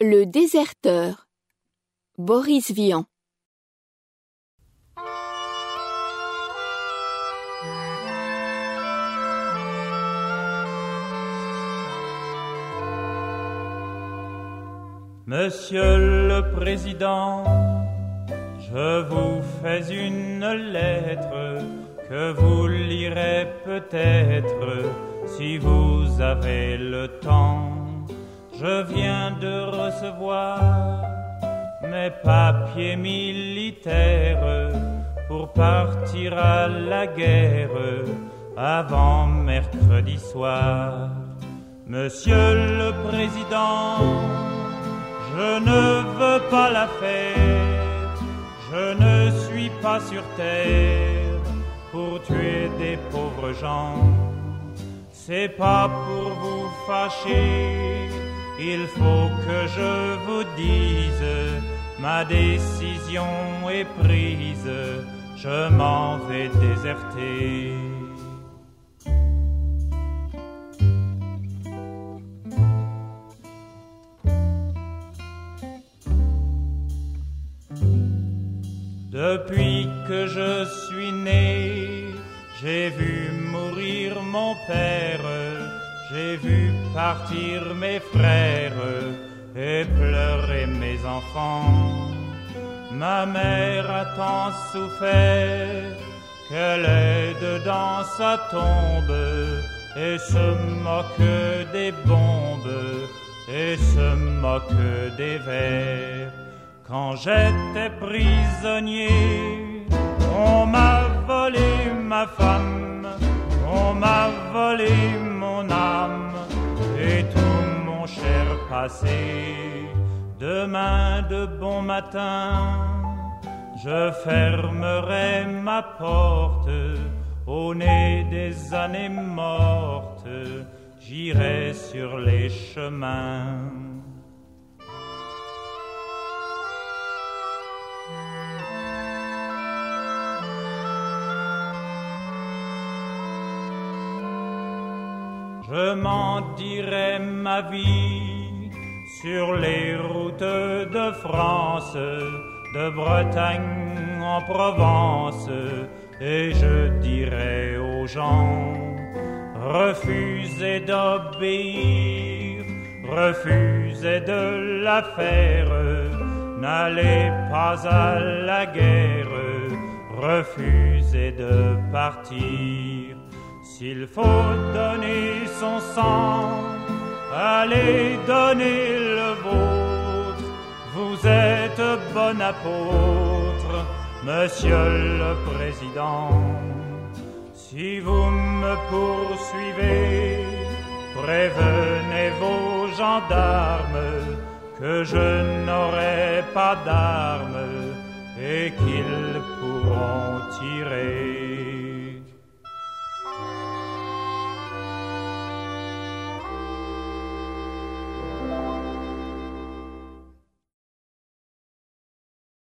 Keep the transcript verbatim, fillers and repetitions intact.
Le déserteur. Boris Vian. Monsieur le Président, je vous fais une lettre que vous lirez peut-être si vous avez le temps. Je viens de recevoir mes papiers militaires pour partir à la guerre avant mercredi soir. Monsieur le Président, je ne veux pas la faire, je ne suis pas sur terre pour tuer des pauvres gens. C'est pas pour vous fâcher, il faut que je vous dise, ma décision est prise, je m'en vais déserter. Depuis que je suis né, j'ai vu mourir mon père, j'ai vu partir mes frères et pleurer mes enfants. Ma mère a tant souffert qu'elle est dedans sa tombe et se moque des bombes et se moque des vers. Quand j'étais prisonnier, on m'a volé ma femme, on m'a volé mon âme et tout mon cher passé. Demain de bon matin, je fermerai ma porte au nez des années mortes, j'irai sur les chemins. Je m'en dirai ma vie sur les routes de France, de Bretagne en Provence, et je dirai aux gens, refusez d'obéir, refusez de la faire, n'allez pas à la guerre, refusez de partir. S'il faut donner son sang, allez donner le vôtre. Vous êtes bon apôtre, Monsieur le Président. Si vous me poursuivez, prévenez vos gendarmes que je n'aurai pas d'armes et qu'ils pourront tirer.